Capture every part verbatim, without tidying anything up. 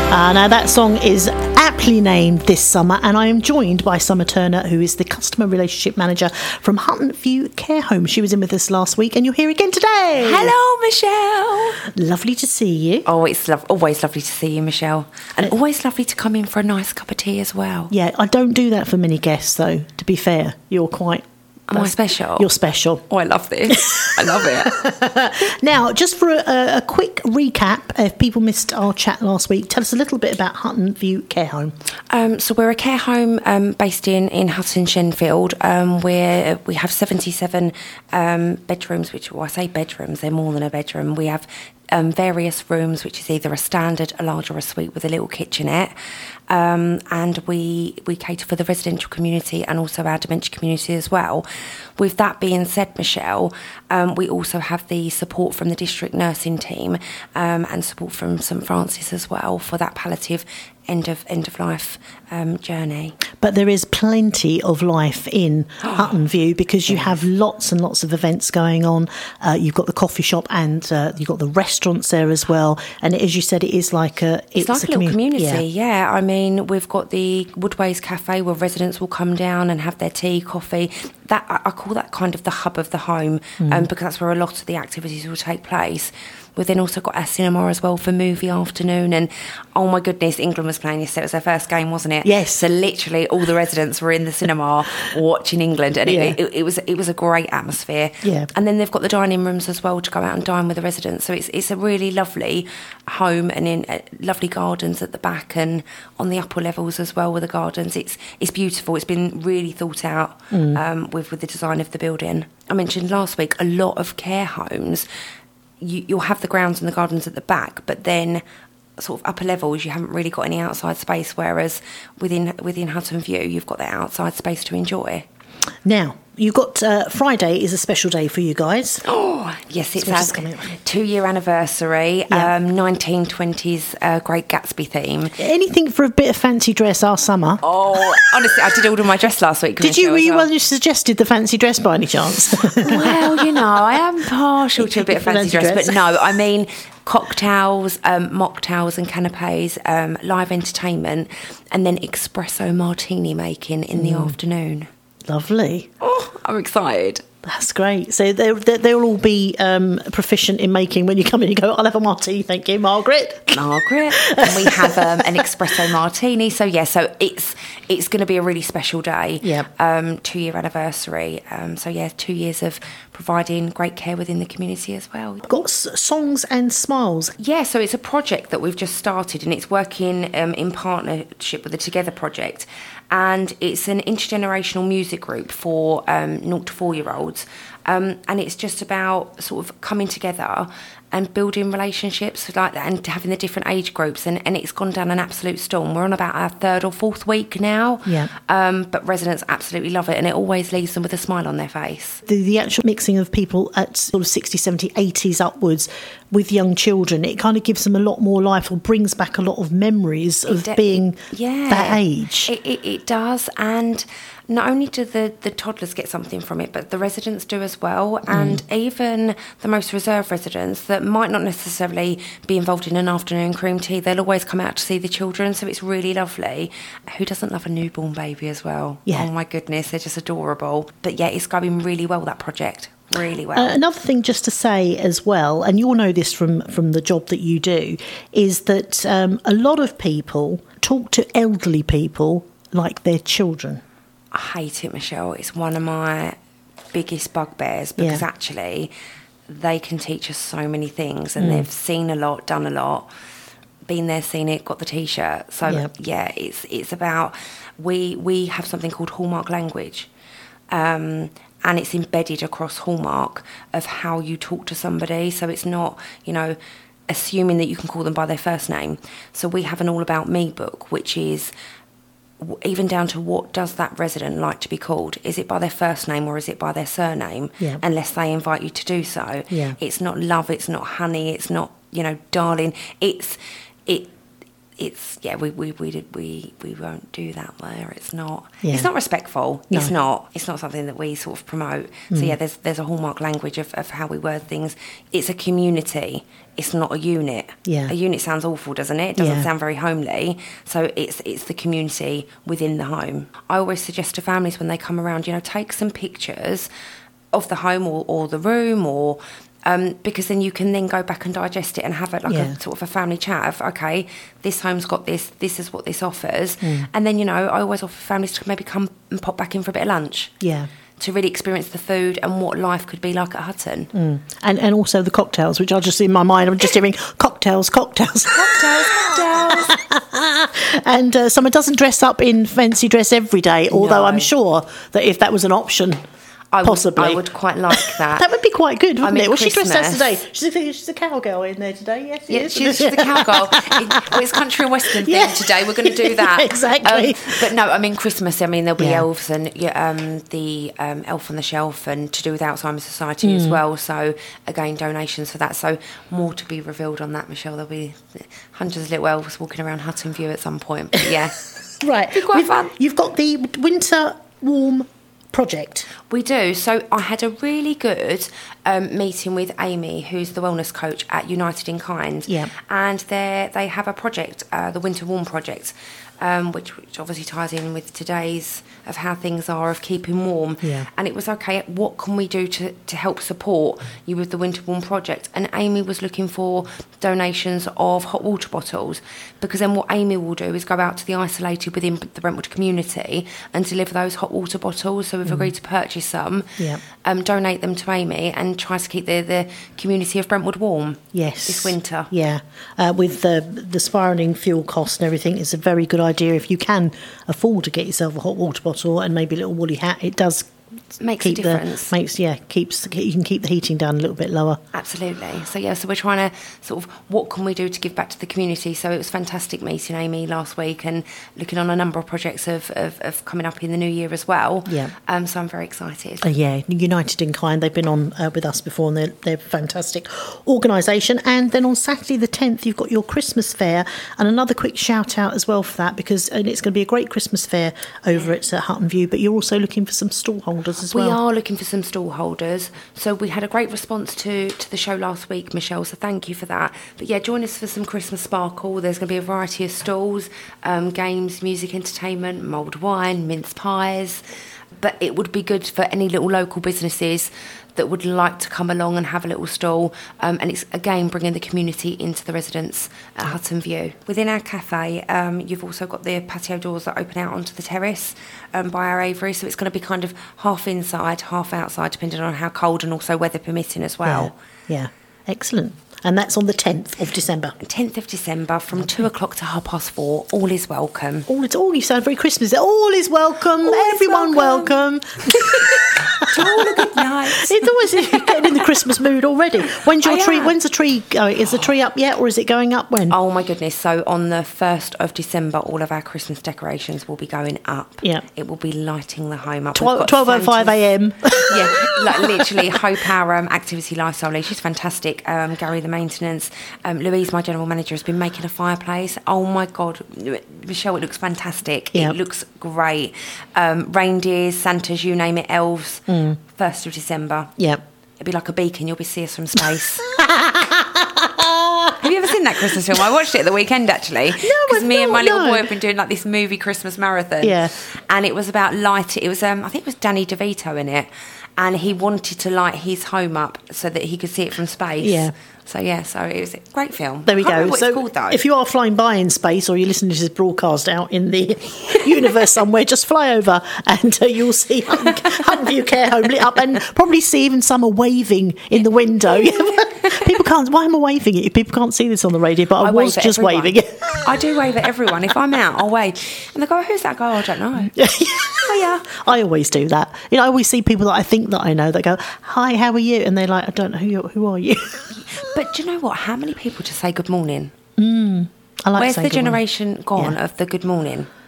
Uh, now that song is aptly named This Summer, and I am joined by Summer Turner, who is the Customer Relationship Manager from Hutton View Care Home. She was in with us last week and you're here again today. Hello, Michelle. Lovely to see you. Oh, it's lo- always lovely to see you, Michelle. And uh, always lovely to come in for a nice cup of tea as well. Yeah, I don't do that for many guests though, to be fair. You're quite... Am I special? You're special. Oh, I love this. I love it. Now, just for a, a quick recap, if people missed our chat last week, tell us a little bit about Hutton View Care Home. Um, so we're a care home um, based in, in Hutton Shenfield. Um, we're, we have seventy-seven um, bedrooms, which, well, I say bedrooms, they're more than a bedroom. We have Um, various rooms, which is either a standard, a large or a suite with a little kitchenette. Um, and we we cater for the residential community and also our dementia community as well. With that being said, Michelle, um, we also have the support from the district nursing team um, and support from St Francis as well for that palliative end of end of life um, journey. But there is plenty of life in Hutton View because you Yes. have lots and lots of events going on. Uh, you've got the coffee shop and uh, you've got the restaurants there as well. And as you said, it is like a it's, it's like a, a little commu- community. Yeah. yeah, I mean, we've got the Woodways Cafe where residents will come down and have their tea, coffee. That I, I call that kind of the hub of the home, mm. um, because that's where a lot of the activities will take place. We've then also got our cinema as well for movie afternoon. And oh my goodness, England was playing yesterday. It was their first game, wasn't it? Yes. So literally all the residents were in the cinema watching England, and yeah. it, it, it was it was a great atmosphere. Yeah. And then they've got the dining rooms as well to go out and dine with the residents. So it's it's a really lovely home, and in uh, lovely gardens at the back and on the upper levels as well with the gardens. It's it's beautiful. It's been really thought out mm. um, with with the design of the building. I mentioned last week a lot of care homes. You, you'll have the grounds and the gardens at the back, but then sort of upper levels you haven't really got any outside space, whereas within within Hutton View you've got that outside space to enjoy. Now, you've got uh, Friday is a special day for you guys. Oh, yes, it's our two-year anniversary, yeah. um, nineteen twenties uh, Great Gatsby theme. Anything for a bit of fancy dress our summer? Oh, honestly, I did order my dress last week. Did you? Were you well. one who suggested the fancy dress by any chance? Well, you know, I am partial to a bit of fancy dress, dress, but no, I mean... cocktails, um, mocktails and canapes, um, live entertainment, and then espresso martini making in the mm. afternoon. Lovely. Oh, I'm excited. That's great. So they they'll all be um, proficient in making. When you come in, you go, I'll have a martini, thank you, Margaret. Margaret. And we have um, an espresso martini. So yeah, so it's it's going to be a really special day. Yeah. Um, two year anniversary. Um, so yeah, two years of providing great care within the community as well. Got s- songs and smiles. Yeah, so it's a project that we've just started, and it's working um, in partnership with the Together Project. And it's an intergenerational music group for um, naught to four-year-olds. Um, and it's just about sort of coming together and building relationships like that, and having the different age groups. And, and it's gone down an absolute storm. We're on about our third or fourth week now. Yeah. Um, but residents absolutely love it, and it always leaves them with a smile on their face. The, the actual mixing of people at sort of sixty, seventy, eighties upwards with young children, it kind of gives them a lot more life, or brings back a lot of memories of de- being yeah, that age. It, it, it does, and not only do the, the toddlers get something from it, but the residents do as well. Mm. And even the most reserved residents that might not necessarily be involved in an afternoon cream tea, they'll always come out to see the children. So it's really lovely. Who doesn't love a newborn baby as well? Yeah. Oh my goodness, they're just adorable. But yeah, it's going really well, that project. Really well. Uh, another thing just to say as well, and you'll know this from, from the job that you do, is that um, a lot of people talk to elderly people like they're children. I hate it, Michelle. It's one of my biggest bugbears, because yeah. actually they can teach us so many things, and mm. they've seen a lot, done a lot, been there, seen it, got the T-shirt. So yeah, yeah it's it's about, we we have something called Hallmark language, um, and it's embedded across Hallmark of how you talk to somebody. So it's not, you know, assuming that you can call them by their first name. So we have an All About Me book, which is even down to what does that resident like to be called. Is it by their first name or is it by their surname? Yeah. Unless they invite you to do so. Yeah. It's not love, it's not honey, it's not, you know, darling. It's it it's yeah we we we did, we we won't do that there. It's not Yeah. it's not respectful. No. It's not it's not something that we sort of promote. So Mm. yeah, there's there's a hallmark language of, of how we word things. It's a community. It's not a unit. Yeah. A unit sounds awful, doesn't it? It doesn't Yeah. sound very homely. So it's it's the community within the home. I always suggest to families when they come around, you know, take some pictures of the home or, or the room or um, because then you can then go back and digest it and have it like Yeah. a sort of a family chat of, okay, this home's got this, this is what this offers. Mm. And then, you know, I always offer families to maybe come and pop back in for a bit of lunch. Yeah. To really experience the food and what life could be like at Hutton. Mm. And and also the cocktails, which are just in my mind. I'm just hearing cocktails, cocktails. Cocktails, cocktails. And uh, someone doesn't dress up in fancy dress every day, although No. I'm sure that if that was an option, I possibly. Would, I would quite like that. that would be quite good, wouldn't I mean, it? Was she dressed as Christmas. today? She's a, she's a cowgirl in there today, yes? Yeah, yes. she's, she's the cowgirl. It- well, it's country and western theme Yeah. today. We're going to do that. Exactly. Um, but no, I mean, Christmas, I mean, there'll be Yeah. elves and yeah, um, the um, Elf on the Shelf and to do with Alzheimer's Society as Mm. well. So, again, donations for that. So, more to be revealed on that, Michelle. There'll be hundreds of little elves walking around Hutton View at some point. But yeah. Right. Be quite We've- fun. You've got the winter warm project. We do. So I had a really good um, meeting with Amy, who's the wellness coach at United in Kind. Yeah. And they they have a project, uh, the Winter Warm Project, um, which, which obviously ties in with today's of how things are of keeping warm. Yeah. And it was, okay, what can we do to, to help support you with the Winter Warm Project? And Amy was looking for donations of hot water bottles, because then what Amy will do is go out to the isolated within the Brentwood community and deliver those hot water bottles. So we've agreed to purchase some, Yeah. um, donate them to Amy, and try to keep the, the community of Brentwood warm. Yes. This winter. Yeah. Uh, with the the spiralling fuel costs and everything, it's a very good idea if you can afford to get yourself a hot water bottle and maybe a little woolly hat. It does Makes a keep difference. the makes yeah keeps you can keep the heating down a little bit lower. Absolutely. So yeah, so we're trying to sort of, what can we do to give back to the community? So it was fantastic meeting Amy last week and looking on a number of projects of, of, of coming up in the new year as well. Yeah. Um. So I'm very excited. Uh, yeah, United in Kind. They've been on uh, with us before, and they're they're a fantastic organisation. And then on Saturday the tenth, you've got your Christmas fair, and another quick shout out as well for that, because and it's going to be a great Christmas fair over at uh, Hutton View. But you're also looking for some stall holders as We well. are looking for some stall holders. So we had a great response to, to the show last week, Michelle, so thank you for that. But yeah, join us for some Christmas sparkle. There's going to be a variety of stalls, um, games, music, entertainment, mulled wine, mince pies. But it would be good for any little local businesses that would like to come along and have a little stall. Um, and it's, again, bringing the community into the residents at Hutton View. Within our cafe, um, you've also got the patio doors that open out onto the terrace um, by our aviary. So it's going to be kind of half inside, half outside, depending on how cold and also weather permitting as well. Yeah, yeah. Excellent. And that's on the tenth of December. tenth of December from two o'clock to half past four. All is welcome. All it's all you sound very Christmas. All is welcome. All is Everyone welcome. welcome. To all a good night. It's always you're getting in the Christmas mood already. When's your I tree? am. When's the tree going? Is the tree up yet, or is it going up when? Oh my goodness. So on the first of December, all of our Christmas decorations will be going up. Yeah. It will be lighting the home up. We've got twelve oh five Santa's- a.m. Yeah, like literally Hope, our um, activity lifestyle lead. She's fantastic. Um, Gary, the maintenance. Um, Louise, my general manager, has been making a fireplace. Oh my God, Michelle, it looks fantastic. Yeah. It looks great. Um, reindeers, Santas, you name it, elves. Mm. first of December. Yeah. It'll be like a beacon. You'll be seeing us from space. Have you ever seen that Christmas film? I watched it at the weekend, actually. Because I've me and my not, little no. boy have been doing like this movie Christmas marathon. Yeah. And it was about light. It was, um, I think it was Danny DeVito in it. And he wanted to light his home up so that he could see it from space. Yeah. So, yeah, so it was a great film. There we Can't go. remember what So, it's called, though. if you are flying by in space, or you're listening to this broadcast out in the universe somewhere, just fly over and uh, you'll see Hutton, Hutton View Care Home lit up, and probably see even some are waving in the window. People can't. Why am I waving it? People can't see this on the radio, but I, I was wave at just everyone. waving it. I do wave at everyone. If I'm out, I'll wave. And they go, who's that guy? Oh, I don't know. Oh, yeah. I always do that. You know, I always see people that I think that I know that go, "Hi, how are you?" And they're like, "I don't know who you're, who are you." But do you know what? How many people just say good morning? I like Where's saying the good morning. generation gone Yeah. of the good morning?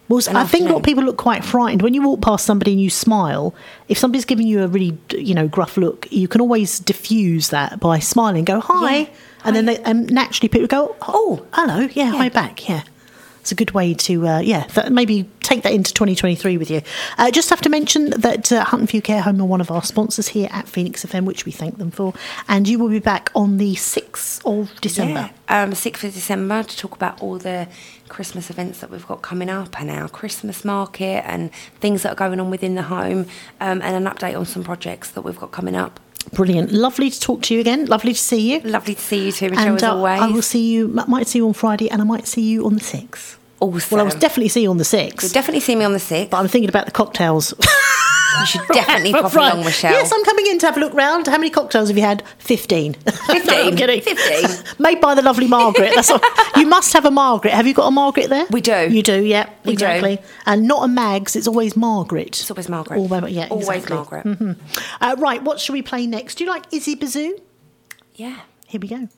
Well, an I think a lot afternoon. of people look quite frightened when you walk past somebody and you smile. If somebody's giving you a really, you know, gruff look, you can always diffuse that by smiling. Go hi, Yeah, and then hi. they, and naturally people go, oh, hello, yeah, hi back, yeah. It's a good way to, uh, yeah, th- maybe take that into twenty twenty-three with you. Uh, just have to mention that uh, Hunt and View Care Home are one of our sponsors here at Phoenix F M, which we thank them for. And you will be back on the sixth of December. Yeah, um, sixth of December to talk about all the Christmas events that we've got coming up and our Christmas market and things that are going on within the home, um, and an update on some projects that we've got coming up. Brilliant. Lovely to talk to you again. Lovely to see you. Lovely to see you too, Michelle, And as uh, always. I will see you, m- might see you on Friday and I might see you on the sixth. Awesome. Well, I will definitely see you on the You'll sixth. definitely see me on the sixth. But I'm thinking about the cocktails. You should definitely pop Right. along, Michelle. Yes, I'm coming in to have a look round. How many cocktails have you had? Fifteen. Fifteen. No, I'm kidding. Fifteen. Made by the lovely Margaret. That's all. You must have a Margaret. Have you got a Margaret there? We do. You do, yeah. We do. exactly. And not a Mags. It's always Margaret. It's always Margaret. Always, yeah, Always exactly. Margaret. Mhm. Uh, right, what shall we play next? Do you like Izzy Bazoo? Yeah. Here we go.